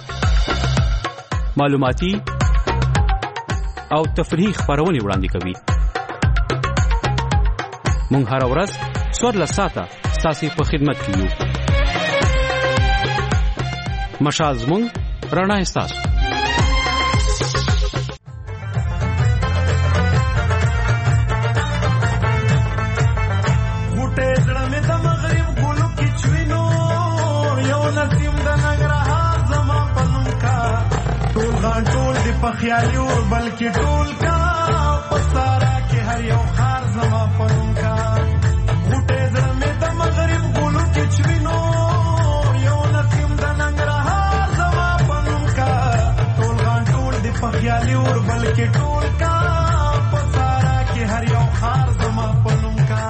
معلوماتي او تفریحي خبرونه وړاندې کوي. مونږ هر ورځ څوارلس ساعته ستاسو په خدمت کې یو. مشال زموږ رڼا ستاسو. خیالي اور بلکې ټول کا پستارا کې هر یو خار زما پنون کا غټه زړه مې د مغرب ګلو کې چوینو یو نسیم د ننګرهار زما پنون کا ټول غان ټول د خیالي اور بلکې ټول کا پستارا کې هر یو خار زما پنون کا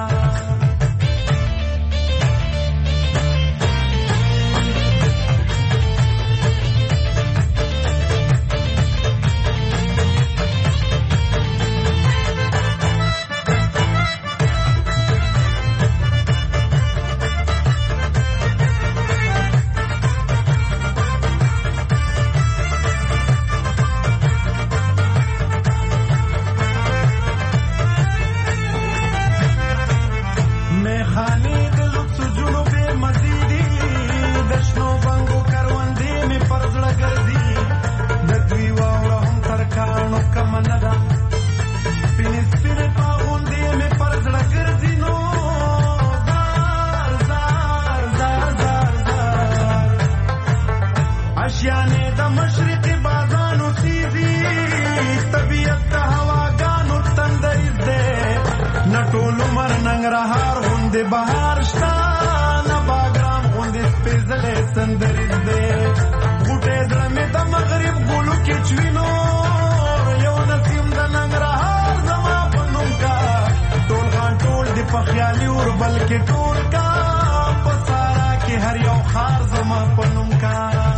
پیزلې سندریز دې غوټه زړه مې د مغرب ګلو کې چوینو یو نسیم د ننګرهار زما په نوم کا ټول غان ټول دې په خیالي اور بلکې ټول کا په سارا کې هر یو خار زما په نوم کا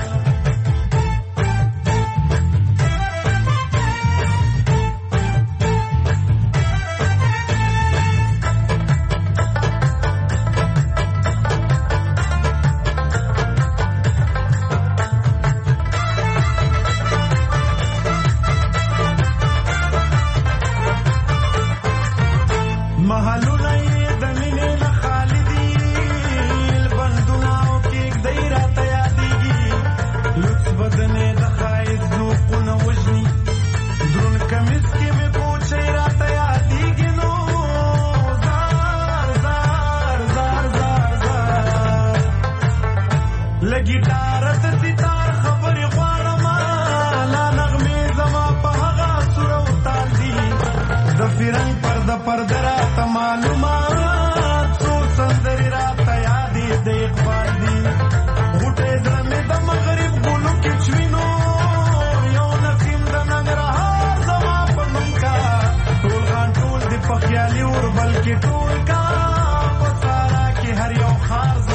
پردرا ته معلومات څو سندري را ته یادې د اقبال دي غوټه زړه مې د مغرب ګلو کې چوینو یو نسیم د ننګرهار زما په نوم کا ټول غان ټول دې په خیالي اور بلکې ټول کا په سارا کې هر یو خار